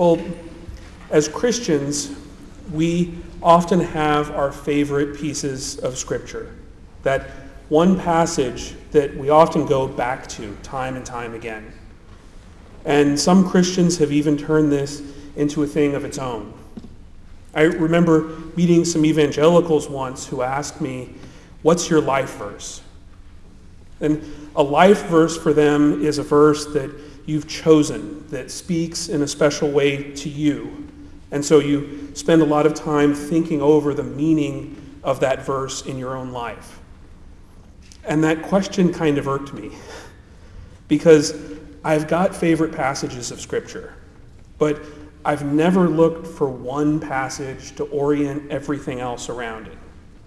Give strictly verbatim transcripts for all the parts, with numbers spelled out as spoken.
Well, as Christians, we often have our favorite pieces of Scripture. That one passage that we often go back to time and time again. And some Christians have even turned this into a thing of its own. I remember meeting some evangelicals once who asked me, "What's your life verse?" And a life verse for them is a verse that you've chosen, that speaks in a special way to you. And so you spend a lot of time thinking over the meaning of that verse in your own life. And that question kind of irked me, because I've got favorite passages of Scripture, but I've never looked for one passage to orient everything else around it.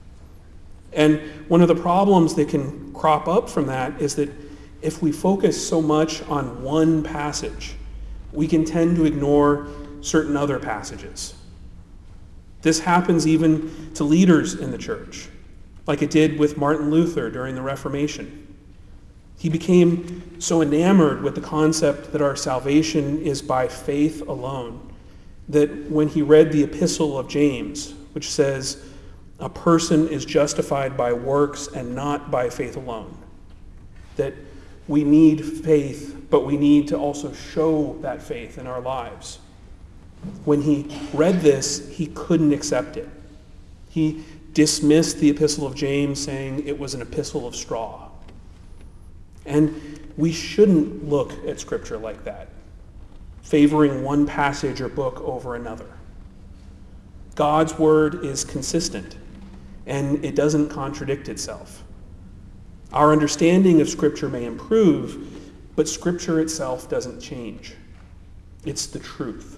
And one of the problems that can crop up from that is that if we focus so much on one passage, we can tend to ignore certain other passages. This happens even to leaders in the church, like it did with Martin Luther during the Reformation. He became so enamored with the concept that our salvation is by faith alone, that when he read the Epistle of James, which says, "A person is justified by works and not by faith alone," that we need faith, but we need to also show that faith in our lives. When he read this, he couldn't accept it. He dismissed the Epistle of James, saying it was an epistle of straw. And we shouldn't look at Scripture like that, favoring one passage or book over another. God's word is consistent, and it doesn't contradict itself. Our understanding of Scripture may improve, but Scripture itself doesn't change. It's the truth.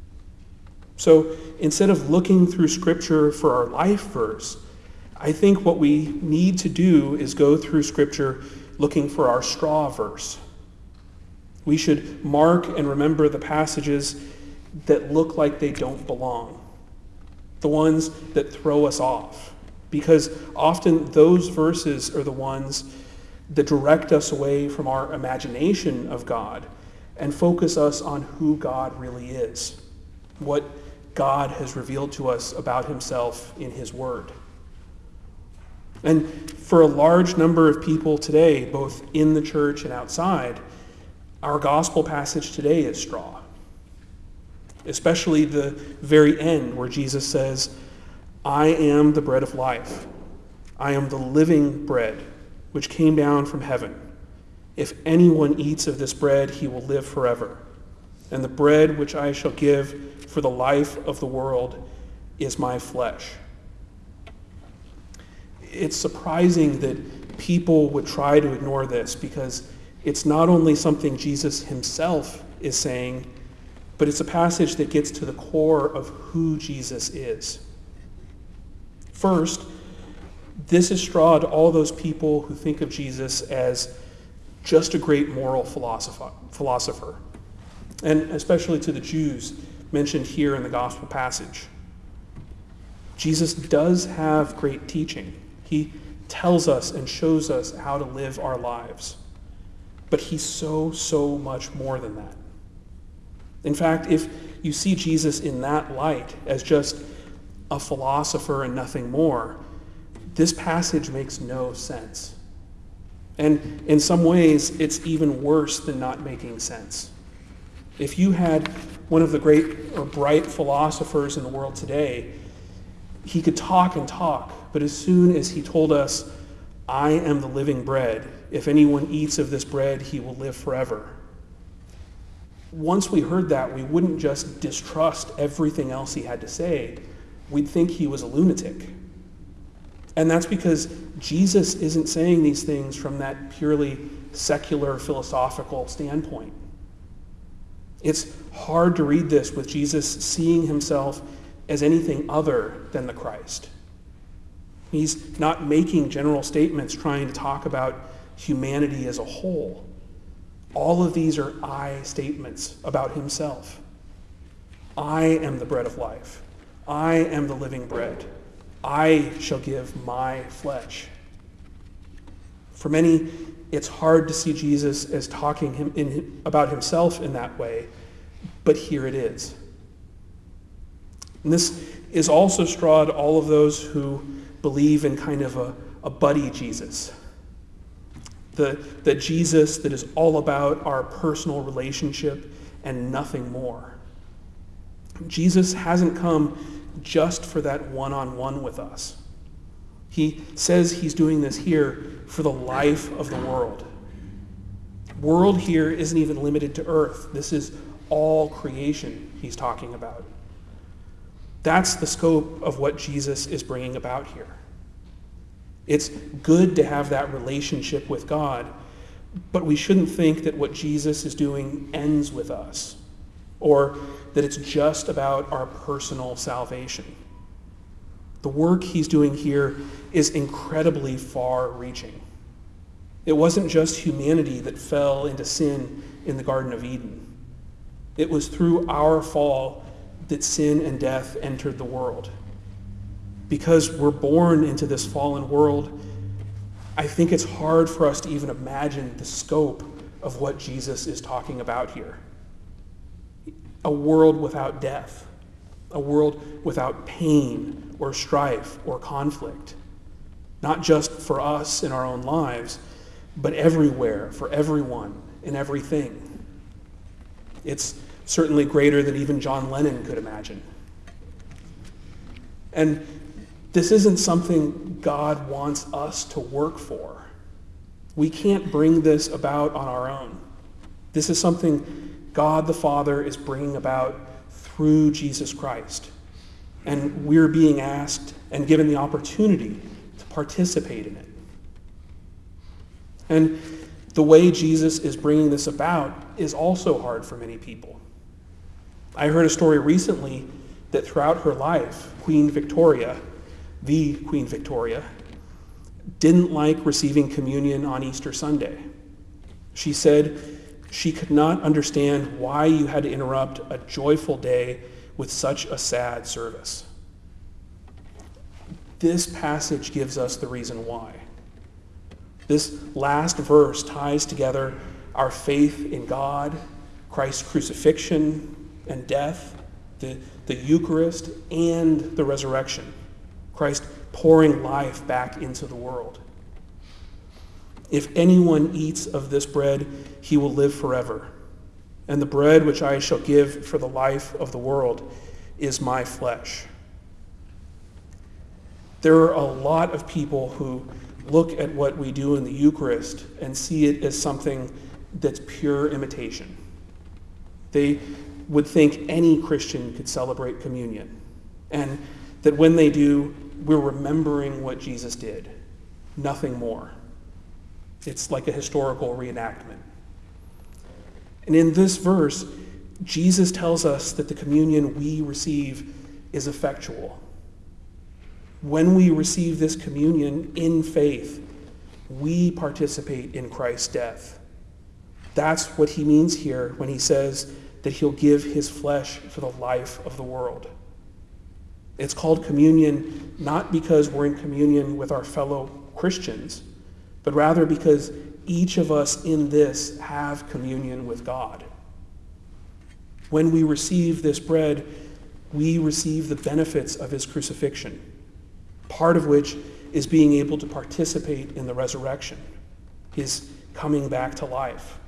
So instead of looking through Scripture for our life verse, I think what we need to do is go through Scripture looking for our straw verse. We should mark and remember the passages that look like they don't belong, the ones that throw us off, because often those verses are the ones that direct us away from our imagination of God and focus us on who God really is, what God has revealed to us about himself in his word. And for a large number of people today, both in the church and outside, our gospel passage today is straw. Especially the very end where Jesus says, "I am the bread of life. I am the living bread which came down from heaven. If anyone eats of this bread, he will live forever. And the bread which I shall give for the life of the world is my flesh." It's surprising that people would try to ignore this, because it's not only something Jesus himself is saying, but it's a passage that gets to the core of who Jesus is. First, this is straw to all those people who think of Jesus as just a great moral philosopher, and especially to the Jews mentioned here in the gospel passage. Jesus does have great teaching. He tells us and shows us how to live our lives. But he's so, so much more than that. In fact, if you see Jesus in that light as just a philosopher and nothing more, this passage makes no sense. And in some ways, it's even worse than not making sense. If you had one of the great or bright philosophers in the world today, he could talk and talk, but as soon as he told us, "I am the living bread. If anyone eats of this bread, he will live forever." Once we heard that, we wouldn't just distrust everything else he had to say. We'd think he was a lunatic. And that's because Jesus isn't saying these things from that purely secular philosophical standpoint. It's hard to read this with Jesus seeing himself as anything other than the Christ. He's not making general statements trying to talk about humanity as a whole. All of these are I statements about himself. I am the bread of life. I am the living bread. I shall give my flesh. For many, it's hard to see Jesus as talking him in, about himself in that way, but here it is. And this is also straw to all of those who believe in kind of a, a buddy Jesus. The, the Jesus that is all about our personal relationship and nothing more. Jesus hasn't come just for that one-on-one with us. He says he's doing this here for the life of the world. World here isn't even limited to earth. This is all creation he's talking about. That's the scope of what Jesus is bringing about here. It's good to have that relationship with God, but we shouldn't think that what Jesus is doing ends with us, or that it's just about our personal salvation. The work he's doing here is incredibly far-reaching. It wasn't just humanity that fell into sin in the Garden of Eden. It was through our fall that sin and death entered the world. Because we're born into this fallen world, I think it's hard for us to even imagine the scope of what Jesus is talking about here. A world without death, a world without pain or strife or conflict, not just for us in our own lives, but everywhere, for everyone, in everything. It's certainly greater than even John Lennon could imagine. And this isn't something God wants us to work for. We can't bring this about on our own. This is something God the Father is bringing about through Jesus Christ. And we're being asked and given the opportunity to participate in it. And the way Jesus is bringing this about is also hard for many people. I heard a story recently that throughout her life, Queen Victoria, the Queen Victoria, didn't like receiving communion on Easter Sunday. She said she could not understand why you had to interrupt a joyful day with such a sad service. This passage gives us the reason why. This last verse ties together our faith in God, Christ's crucifixion and death, the, the Eucharist, and the resurrection. Christ pouring life back into the world. If anyone eats of this bread, he will live forever. And the bread which I shall give for the life of the world is my flesh. There are a lot of people who look at what we do in the Eucharist and see it as something that's pure imitation. They would think any Christian could celebrate communion, and that when they do, we're remembering what Jesus did, nothing more. It's like a historical reenactment. And in this verse, Jesus tells us that the communion we receive is effectual. When we receive this communion in faith, we participate in Christ's death. That's what he means here when he says that he'll give his flesh for the life of the world. It's called communion not because we're in communion with our fellow Christians, but rather because each of us in this have communion with God. When we receive this bread, we receive the benefits of his crucifixion, part of which is being able to participate in the resurrection, his coming back to life.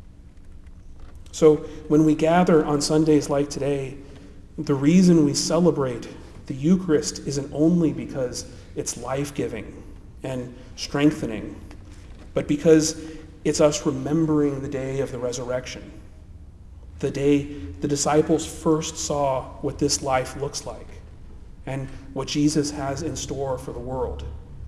So when we gather on Sundays like today, the reason we celebrate the Eucharist isn't only because it's life-giving and strengthening, but because it's us remembering the day of the resurrection, the day the disciples first saw what this life looks like and what Jesus has in store for the world.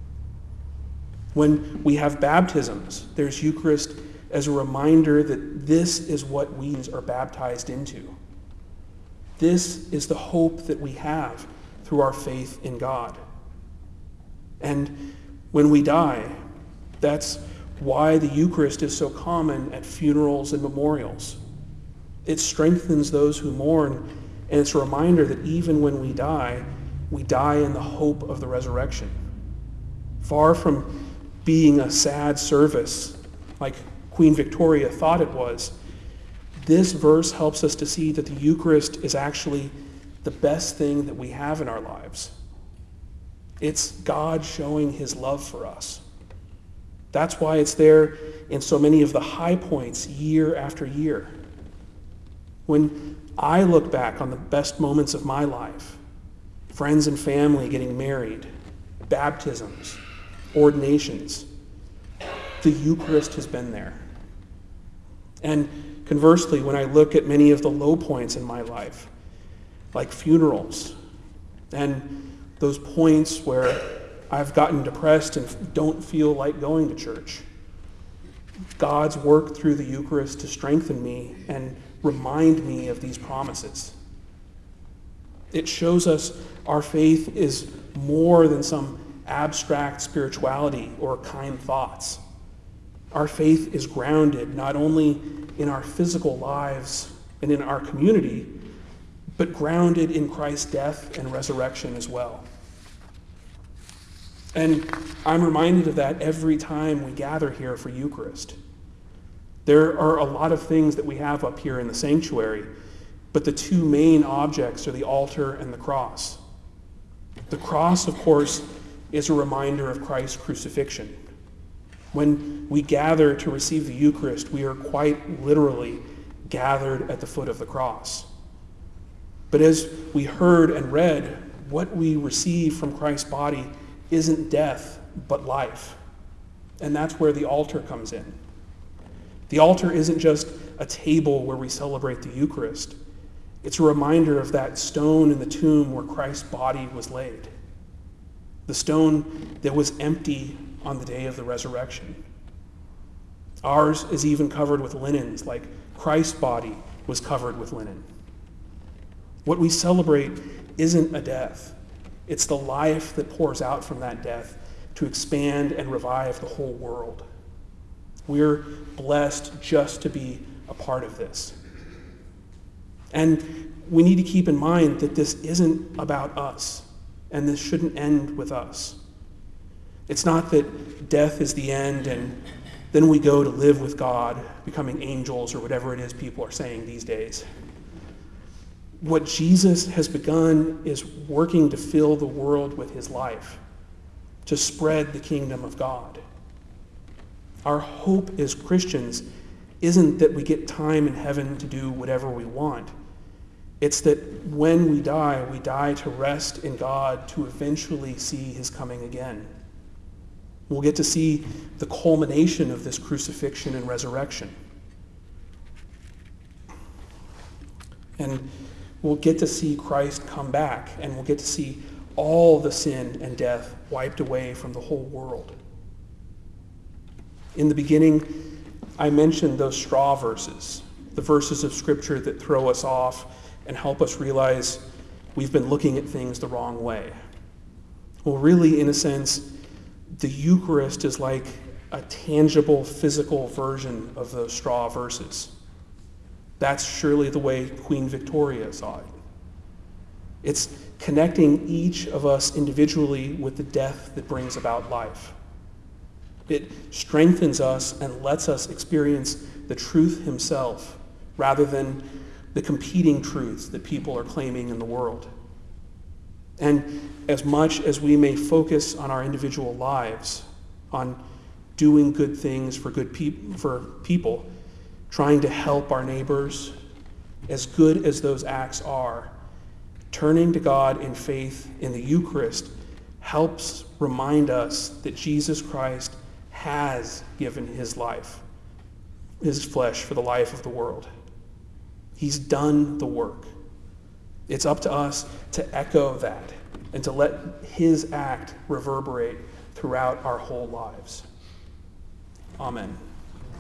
When we have baptisms, there's Eucharist as a reminder that this is what we are baptized into. This is the hope that we have through our faith in God. And when we die, that's why the Eucharist is so common at funerals and memorials. It strengthens those who mourn, and it's a reminder that even when we die, we die in the hope of the resurrection. Far from being a sad service like Queen Victoria thought it was, This verse helps us to see that the Eucharist is actually the best thing that we have in our lives. It's God showing his love for us. That's why it's there in so many of the high points year after year. When I look back on the best moments of my life, friends and family getting married, baptisms, ordinations, the Eucharist has been there. And conversely, when I look at many of the low points in my life, like funerals, and those points where I've gotten depressed and don't feel like going to church, God's work through the Eucharist to strengthen me and remind me of these promises. It shows us our faith is more than some abstract spirituality or kind thoughts. Our faith is grounded not only in our physical lives and in our community, but grounded in Christ's death and resurrection as well. And I'm reminded of that every time we gather here for Eucharist. There are a lot of things that we have up here in the sanctuary, but the two main objects are the altar and the cross. The cross, of course, is a reminder of Christ's crucifixion. When we gather to receive the Eucharist, we are quite literally gathered at the foot of the cross. But as we heard and read, what we receive from Christ's body isn't death, but life. And that's where the altar comes in. The altar isn't just a table where we celebrate the Eucharist. It's a reminder of that stone in the tomb where Christ's body was laid. The stone that was empty on the day of the resurrection. Ours is even covered with linens, like Christ's body was covered with linen. What we celebrate isn't a death. It's the life that pours out from that death to expand and revive the whole world. We're blessed just to be a part of this. And we need to keep in mind that this isn't about us, and this shouldn't end with us. It's not that death is the end and then we go to live with God, becoming angels or whatever it is people are saying these days. What Jesus has begun is working to fill the world with his life, to spread the kingdom of God. Our hope as Christians isn't that we get time in heaven to do whatever we want. It's that when we die, we die to rest in God to eventually see his coming again. We'll get to see the culmination of this crucifixion and resurrection. And we'll get to see Christ come back, and we'll get to see all the sin and death wiped away from the whole world. In the beginning, I mentioned those straw verses, the verses of Scripture that throw us off and help us realize we've been looking at things the wrong way. Well, really, in a sense, the Eucharist is like a tangible, physical version of those straw verses. That's surely the way Queen Victoria saw it. It's connecting each of us individually with the death that brings about life. It strengthens us and lets us experience the truth himself rather than the competing truths that people are claiming in the world. And as much as we may focus on our individual lives, on doing good things for good peop- for people, trying to help our neighbors, as good as those acts are, turning to God in faith in the Eucharist helps remind us that Jesus Christ has given his life, his flesh for the life of the world. He's done the work. It's up to us to echo that and to let his act reverberate throughout our whole lives. Amen.